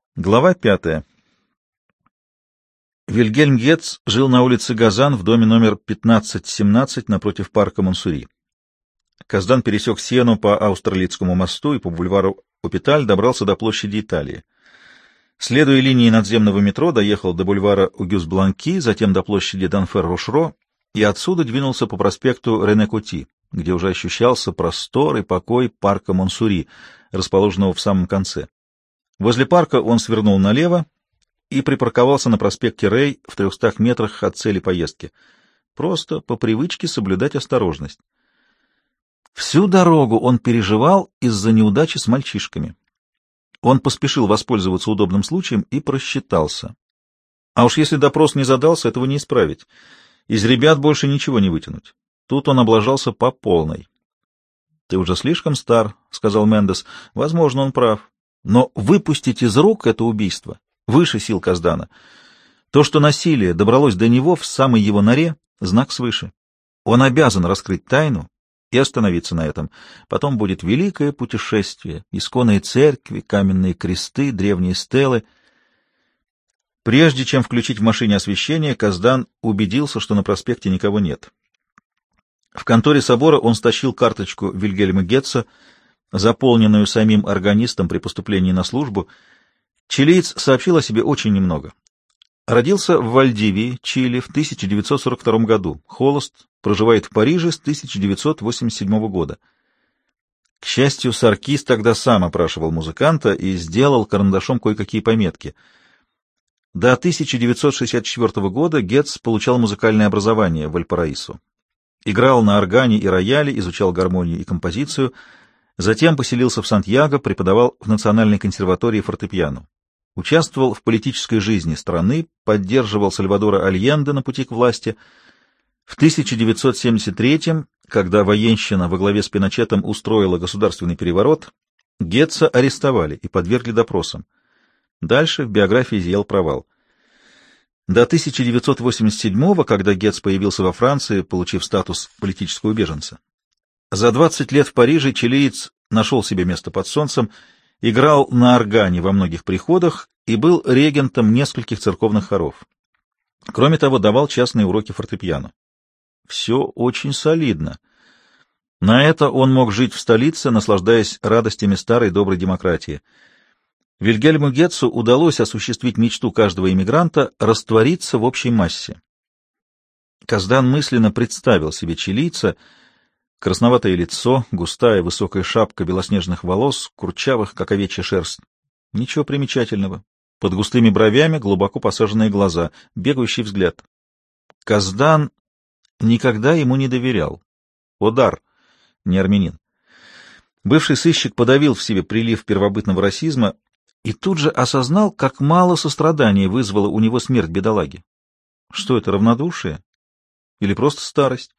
Глава 5. Вильгельм Гетц жил на улице Газан в доме номер 1517 напротив парка Монсури. Каздан пересек Сену по Аустерлицкому мосту и по бульвару Опиталь добрался до площади Италии. Следуя линии надземного метро, доехал до бульвара Огюст-Бланки, затем до площади Данфер-Рошро и отсюда двинулся по проспекту Рене-Коти, где уже ощущался простор и покой парка Монсури, расположенного в самом конце. Возле парка он свернул налево и припарковался на проспекте Рей в 300 метрах от цели поездки. Просто по привычке соблюдать осторожность. Всю дорогу он переживал из-за неудачи с мальчишками. Он поспешил воспользоваться удобным случаем и просчитался. А уж если допрос не задался, этого не исправить. Из ребят больше ничего не вытянуть. Тут он облажался по полной. — Ты уже слишком стар, — сказал Мендес. — Возможно, он прав. Но выпустить из рук это убийство выше сил Каздана. То, что насилие добралось до него в самой его норе, знак свыше. Он обязан раскрыть тайну и остановиться на этом. Потом будет великое путешествие, исконные церкви, каменные кресты, древние стелы. Прежде чем включить в машине освещение, Каздан убедился, что на проспекте никого нет. В конторе собора он стащил карточку Вильгельма Гетца, заполненную самим органистом при поступлении на службу. Чилиец сообщил о себе очень немного. Родился в Вальдивии, Чили, в 1942 году. Холост, проживает в Париже с 1987 года. К счастью, Саркис тогда сам опрашивал музыканта и сделал карандашом кое-какие пометки. До 1964 года Гетц получал музыкальное образование в Вальпараисо. Играл на органе и рояле, изучал гармонию и композицию. Затем поселился в Сантьяго, преподавал в Национальной консерватории фортепиано. Участвовал в политической жизни страны, поддерживал Сальвадора Альенде на пути к власти. В 1973-м, когда военщина во главе с Пиночетом устроила государственный переворот, Гетца арестовали и подвергли допросам. Дальше в биографии зиял провал. До 1987-го, когда Гетц появился во Франции, получив статус политического беженца. За 20 лет в Париже чилиец нашел себе место под солнцем, играл на органе во многих приходах и был регентом нескольких церковных хоров. Кроме того, давал частные уроки фортепиано. Все очень солидно. На это он мог жить в столице, наслаждаясь радостями старой доброй демократии. Вильгельму Гетцу удалось осуществить мечту каждого иммигранта раствориться в общей массе. Каздан мысленно представил себе чилийца: красноватое лицо, густая высокая шапка белоснежных волос, курчавых, как овечья шерсть. Ничего примечательного. Под густыми бровями глубоко посаженные глаза, бегающий взгляд. Каздан никогда ему не доверял. Одар, не армянин. Бывший сыщик подавил в себе прилив первобытного расизма и тут же осознал, как мало сострадания вызвала у него смерть бедолаги. Что это, равнодушие? Или просто старость?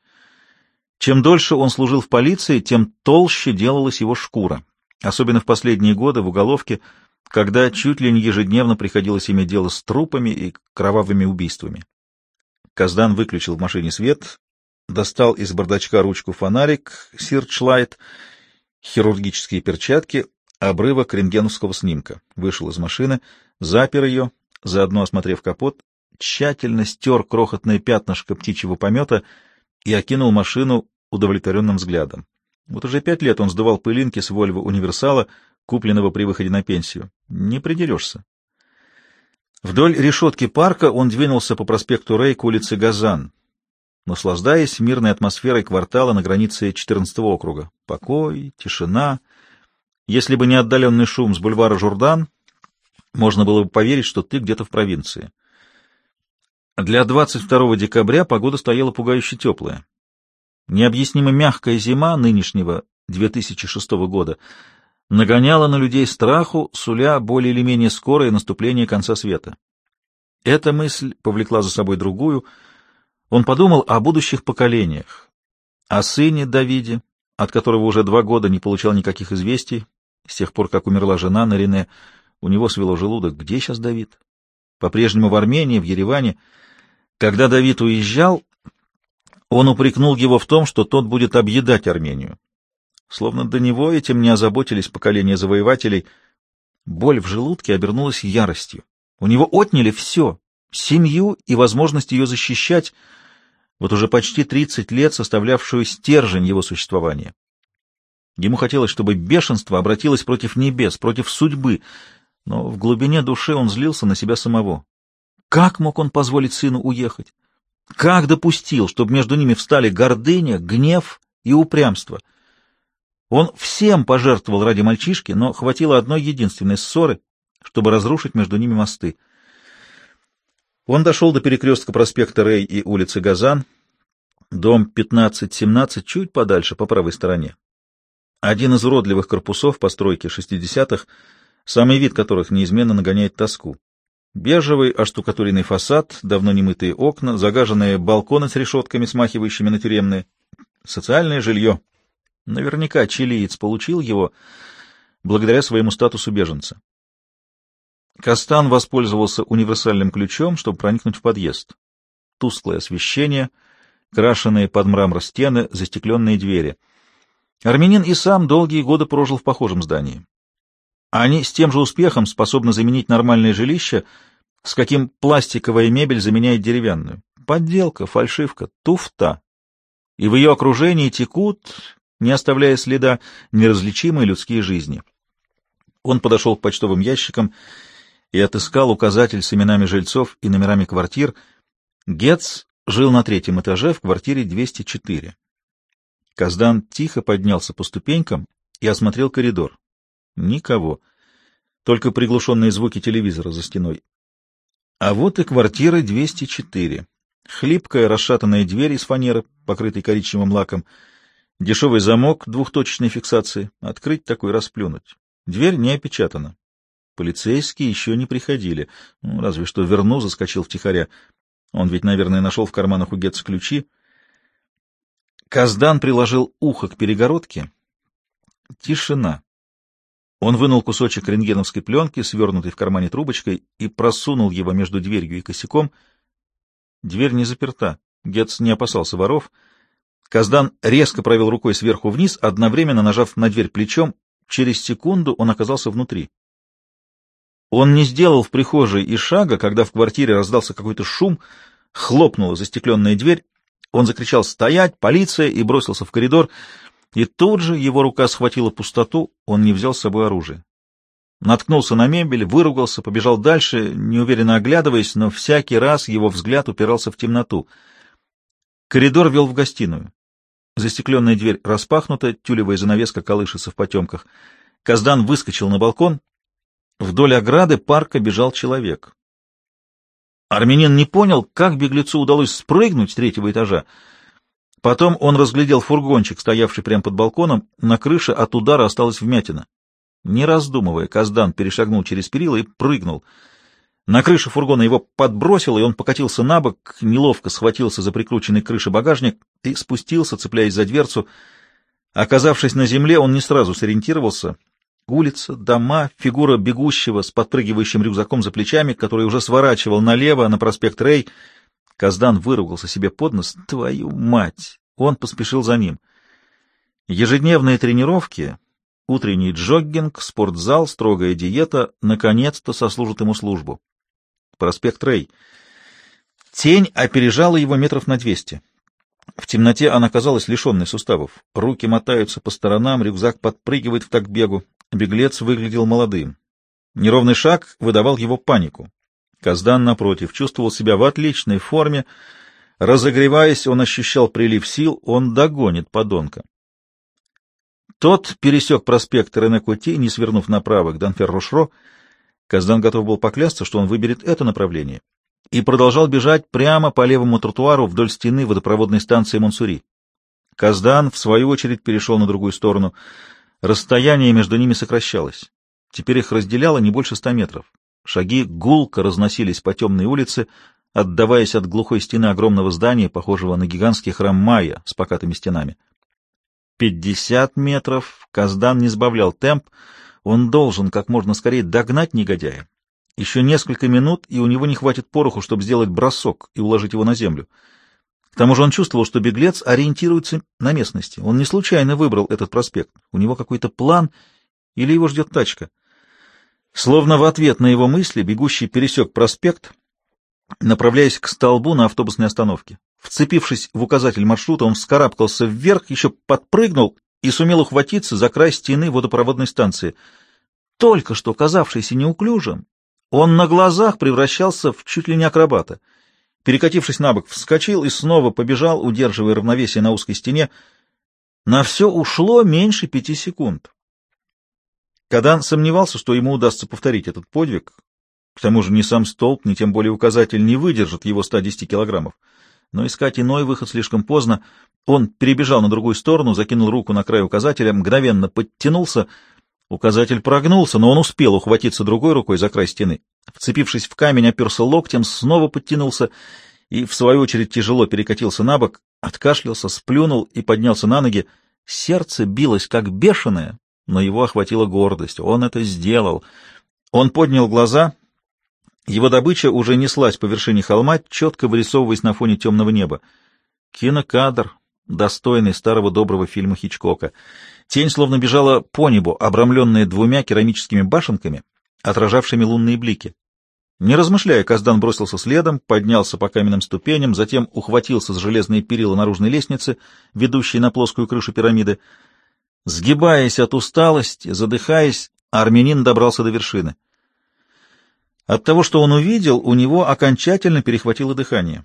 Чем дольше он служил в полиции, тем толще делалась его шкура, особенно в последние годы в уголовке, когда чуть ли не ежедневно приходилось иметь дело с трупами и кровавыми убийствами. Каздан выключил в машине свет, достал из бардачка ручку-фонарик, сирчлайт, хирургические перчатки, обрывок рентгеновского снимка, вышел из машины, запер ее, заодно осмотрев капот, тщательно стер крохотное пятнышко птичьего помета и окинул машину удовлетворенным взглядом. Вот уже 5 лет он сдувал пылинки с Вольво Универсала, купленного при выходе на пенсию. Не придерешься. Вдоль решетки парка он двинулся по проспекту Рей к улице Газан, наслаждаясь мирной атмосферой квартала на границе 14-го округа. Покой, тишина. Если бы не отдаленный шум с бульвара Журдан, можно было бы поверить, что ты где-то в провинции. Для 22 декабря погода стояла пугающе теплая. Необъяснимо мягкая зима нынешнего 2006 года нагоняла на людей страху, суля более или менее скорое наступление конца света. Эта мысль повлекла за собой другую. Он подумал о будущих поколениях, о сыне Давиде, от которого уже 2 года не получал никаких известий, с тех пор, как умерла жена Нарине. У него свело желудок. Где сейчас Давид? По-прежнему в Армении, в Ереване. Когда Давид уезжал, он упрекнул его в том, что тот будет объедать Армению. Словно до него этим не озаботились поколения завоевателей. Боль в желудке обернулась яростью. У него отняли все — семью и возможность ее защищать, вот уже почти 30 лет составлявшую стержень его существования. Ему хотелось, чтобы бешенство обратилось против небес, против судьбы, но в глубине души он злился на себя самого. Как мог он позволить сыну уехать? Как допустил, чтобы между ними встали гордыня, гнев и упрямство? Он всем пожертвовал ради мальчишки, но хватило одной единственной ссоры, чтобы разрушить между ними мосты. Он дошел до перекрестка проспекта Рей и улицы Газан, дом 15-17 чуть подальше, по правой стороне. Один из уродливых корпусов постройки 60-х, самый вид которых неизменно нагоняет тоску. Бежевый оштукатуренный фасад, давно немытые окна, загаженные балконы с решетками, смахивающими на тюремные. Социальное жилье. Наверняка чилиец получил его благодаря своему статусу беженца. Кастан воспользовался универсальным ключом, чтобы проникнуть в подъезд. Тусклое освещение, крашеные под мрамор стены, застекленные двери. Армянин и сам долгие годы прожил в похожем здании. Они с тем же успехом способны заменить нормальное жилище, с каким пластиковая мебель заменяет деревянную. Подделка, фальшивка, туфта. И в ее окружении текут, не оставляя следа, неразличимые людские жизни. Он подошел к почтовым ящикам и отыскал указатель с именами жильцов и номерами квартир. Гетц жил на 3-м этаже в квартире 204. Каздан тихо поднялся по ступенькам и осмотрел коридор. Никого. Только приглушенные звуки телевизора за стеной. А вот и квартира 204. Хлипкая расшатанная дверь из фанеры, покрытой коричневым лаком. Дешевый замок двухточечной фиксации. Открыть такой, расплюнуть. Дверь не опечатана. Полицейские еще не приходили. Разве что Верну заскочил втихаря. Он ведь, наверное, нашел в карманах у Гетца ключи. Каздан приложил ухо к перегородке. Тишина. Он вынул кусочек рентгеновской пленки, свернутый в кармане трубочкой, и просунул его между дверью и косяком. Дверь не заперта. Гетц не опасался воров. Каздан резко провел рукой сверху вниз, одновременно нажав на дверь плечом. Через секунду он оказался внутри. Он не сделал в прихожей и шага, когда в квартире раздался какой-то шум, хлопнула застекленная дверь. Он закричал «Стоять! Полиция!» и бросился в коридор. И тут же его рука схватила пустоту, он не взял с собой оружие. Наткнулся на мебель, выругался, побежал дальше, неуверенно оглядываясь, но всякий раз его взгляд упирался в темноту. Коридор вел в гостиную. Застекленная дверь распахнута, тюлевая занавеска колышется в потемках. Каздан выскочил на балкон. Вдоль ограды парка бежал человек. Армянин не понял, как беглецу удалось спрыгнуть с 3-го этажа. Потом он разглядел фургончик, стоявший прямо под балконом. На крыше от удара осталась вмятина. Не раздумывая, Каздан перешагнул через перила и прыгнул. На крыше фургона его подбросило, и он покатился на бок, неловко схватился за прикрученный к крыше багажник и спустился, цепляясь за дверцу. Оказавшись на земле, он не сразу сориентировался. Улица, дома, фигура бегущего с подпрыгивающим рюкзаком за плечами, который уже сворачивал налево на проспект Рей. Каздан выругался себе под нос. Твою мать! Он поспешил за ним. Ежедневные тренировки, утренний джоггинг, спортзал, строгая диета наконец-то сослужат ему службу. Проспект Рей. Тень опережала его метров на 200. В темноте она казалась лишенной суставов. Руки мотаются по сторонам, рюкзак подпрыгивает в такт бегу. Беглец выглядел молодым. Неровный шаг выдавал его панику. Каздан, напротив, чувствовал себя в отличной форме. Разогреваясь, он ощущал прилив сил, он догонит подонка. Тот пересек проспект Рене-Коти, не свернув направо к Данфер-Рошро. Каздан готов был поклясться, что он выберет это направление, и продолжал бежать прямо по левому тротуару вдоль стены водопроводной станции Монсури. Каздан, в свою очередь, перешел на другую сторону. Расстояние между ними сокращалось. Теперь их разделяло не больше 100 метров. Шаги гулко разносились по темной улице, отдаваясь от глухой стены огромного здания, похожего на гигантский храм Майя с покатыми стенами. 50 метров. Каздан не сбавлял темп. Он должен как можно скорее догнать негодяя. Еще несколько минут, и у него не хватит пороху, чтобы сделать бросок и уложить его на землю. К тому же он чувствовал, что беглец ориентируется на местности. Он не случайно выбрал этот проспект. У него какой-то план или его ждет тачка. Словно в ответ на его мысли бегущий пересек проспект, направляясь к столбу на автобусной остановке. Вцепившись в указатель маршрута, он вскарабкался вверх, еще подпрыгнул и сумел ухватиться за край стены водопроводной станции. Только что казавшийся неуклюжим, он на глазах превращался в чуть ли не акробата. Перекатившись на бок, вскочил и снова побежал, удерживая равновесие на узкой стене. На все ушло меньше 5 секунд. Кадан сомневался, что ему удастся повторить этот подвиг. К тому же ни сам столб, ни тем более указатель не выдержат его 110 килограммов. Но искать иной выход слишком поздно. Он перебежал на другую сторону, закинул руку на край указателя, мгновенно подтянулся. Указатель прогнулся, но он успел ухватиться другой рукой за край стены. Вцепившись в камень, оперся локтем, снова подтянулся и, в свою очередь, тяжело перекатился на бок, откашлялся, сплюнул и поднялся на ноги. Сердце билось как бешеное, но его охватила гордость. Он это сделал. Он поднял глаза. Его добыча уже неслась по вершине холма, четко вырисовываясь на фоне темного неба. Кинокадр, достойный старого доброго фильма Хичкока. Тень словно бежала по небу, обрамленная 2 керамическими башенками, отражавшими лунные блики. Не размышляя, Каздан бросился следом, поднялся по каменным ступеням, затем ухватился за железные перила наружной лестницы, ведущей на плоскую крышу пирамиды. Сгибаясь от усталости, задыхаясь, армянин добрался до вершины. От того, что он увидел, у него окончательно перехватило дыхание.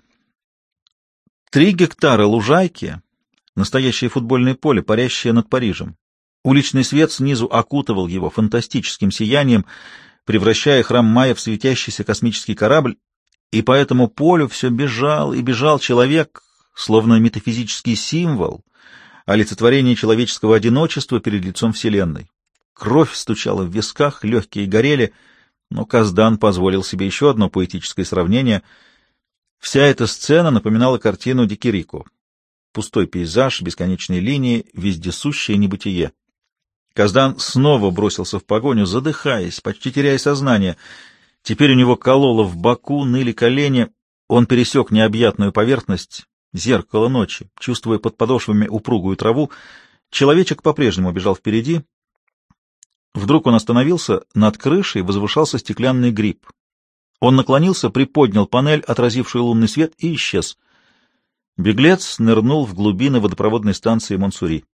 3 гектара лужайки, настоящее футбольное поле, парящее над Парижем. Уличный свет снизу окутывал его фантастическим сиянием, превращая храм Майя в светящийся космический корабль, и по этому полю все бежал и бежал человек, словно метафизический символ, олицетворение человеческого одиночества перед лицом Вселенной. Кровь стучала в висках, легкие горели, но Каздан позволил себе еще одно поэтическое сравнение. Вся эта сцена напоминала картину Дикирико. Пустой пейзаж, бесконечные линии, вездесущее небытие. Каздан снова бросился в погоню, задыхаясь, почти теряя сознание. Теперь у него кололо в боку, ныли колени. Он пересек необъятную поверхность, зеркало ночи, чувствуя под подошвами упругую траву. Человечек по-прежнему бежал впереди. Вдруг он остановился, над крышей возвышался стеклянный гриб. Он наклонился, приподнял панель, отразившую лунный свет, и исчез. Беглец нырнул в глубины водопроводной станции Монсури.